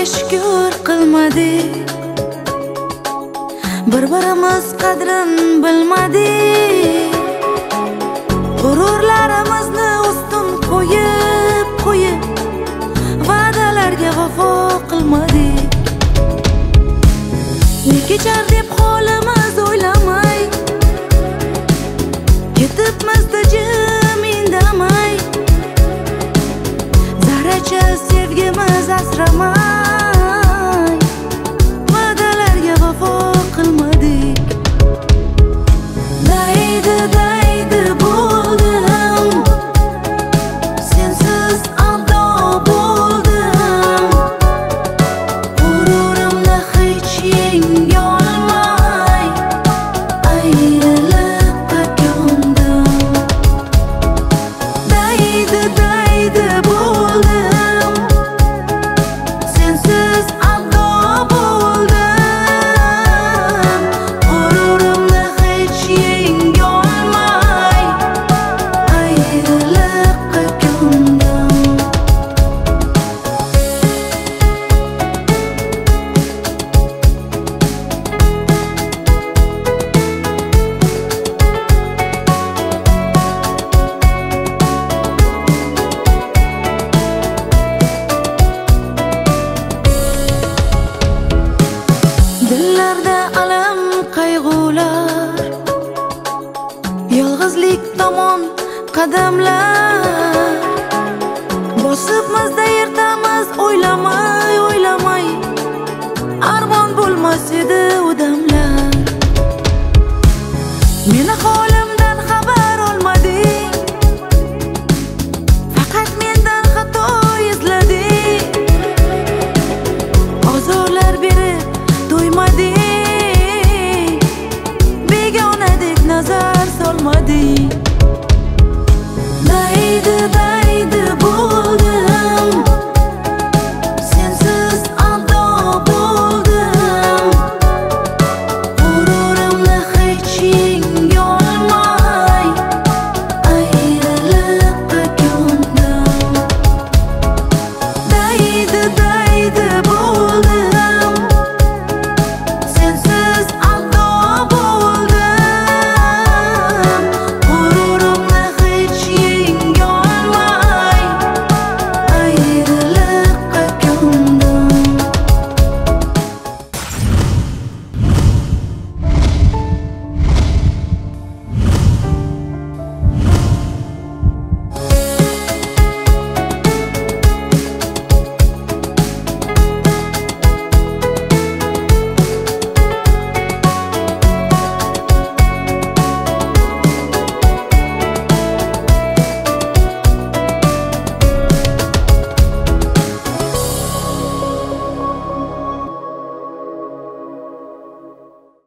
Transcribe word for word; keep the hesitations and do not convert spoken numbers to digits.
shukr qilmadik, bir-birimiz qadrin bilmadik. G'ururlarimizni ustun qo'yib qo'yib va'dalarga vafo qilmadik. Ne kechar deb holimiz o'ylamay, ketibmizda jim indamay, zarracha sevgimiz asramay va'dalarga vafo qilmadik. Daydi daydi bo'ldim, sensiz ado bo'ldim, g'ururimni hech yengolmay ayriliqqa ko'ndim. Daydi daydi bo'ldim, sensiz ado bo'ldim, g'ururimni hech yengolmay ayriliqqa ko'ndim. Dillarda alam qayg'ular, yolg'izlik tomon qadamlar, bosibmizda ertamiz o'ylamay o'ylamay, armon bo'lmas edi u damlar. Meni holimdan xabar olmading, faqat mendan xato izlading. Ozorlar berib to'ymading, begonadek nazar solmading.